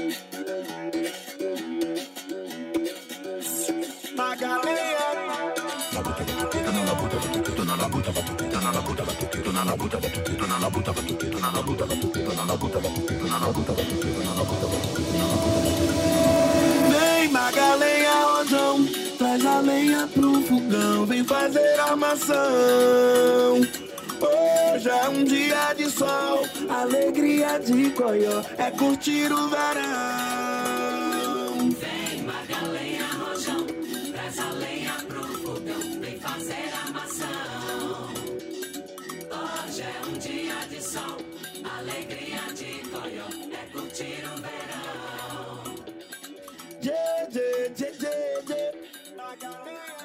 Vem Magalenha, rojão, traz a lenha pro fogão, vem fazer armação. Hoje é um dia de sol, alegria de coió, é curtir o verão. Vem Magalenha, rojão, traz a lenha pro fogão, vem fazer armação. Hoje é um dia de sol, alegria de coió, é curtir o verão. Magalenha.